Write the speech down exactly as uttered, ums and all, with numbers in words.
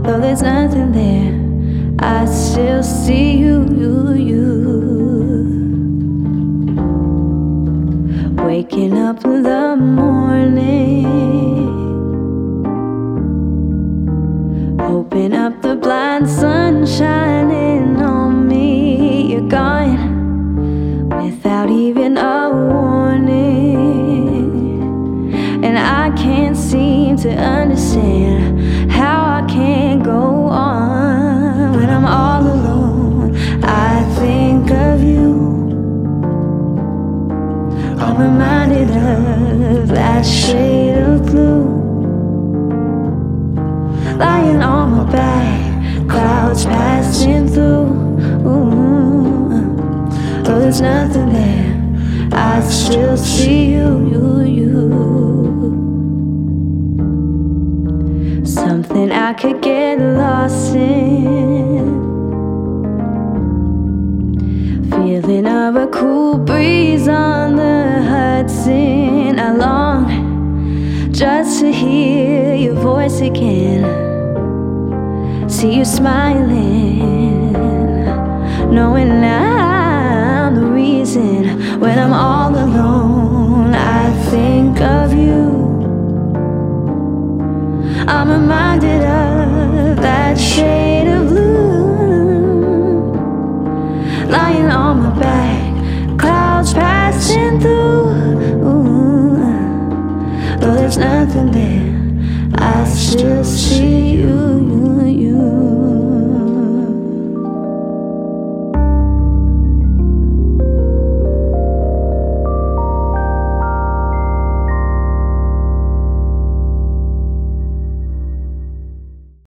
Though there's nothing there, I still see you, you, you. Waking up in the morning, open up the blind, sun shining on me. You're gone without even a warning, and I can't seem to understand how I can't go on when I'm all alone. I think of you, I'm reminded of that shade of blue, lying on my back, clouds passing through. Ooh. Though there's nothing there, I still see you, you, you. Something I could get lost in, feeling of a cool breeze on the Hudson. I long just to hear your voice again, see you smiling, knowing I'm the reason. When I'm all alone, I think of you, I'm reminded of that shade of blue, lying on my back, clouds passing through. Ooh. Though there's nothing there, I still see